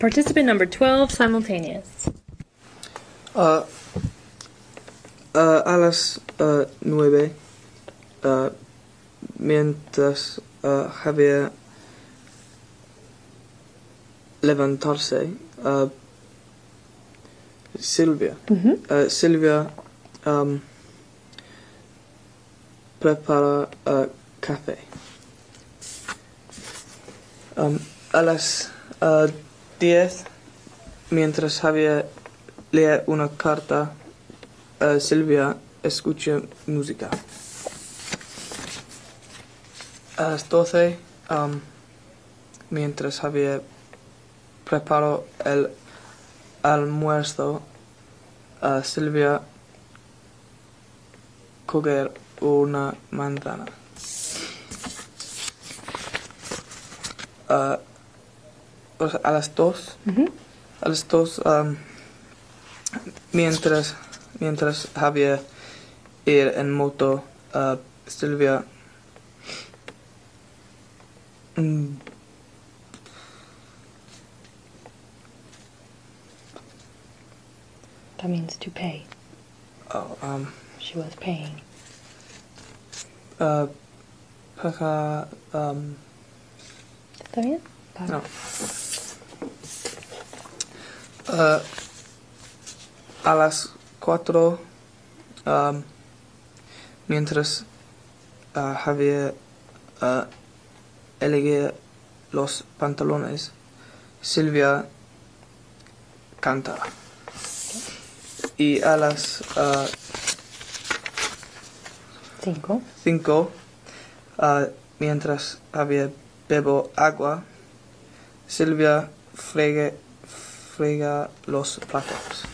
Participant number 12, simultaneous. A las 9, mientras Javier levantarse, Silvia prepara café. A las 10, mientras Javier lee una carta, Silvia escucha música. A las 12, mientras Javier prepara el almuerzo, Silvia coge una manzana. A las 2, mientras Javier ir en moto, Silvia That means to pay. She was paying. Paga, ¿Está bien? no. A las 4, mientras Javier elige los pantalones, Silvia canta. Y a las 5, mientras Javier bebe agua, Silvia frega los platos.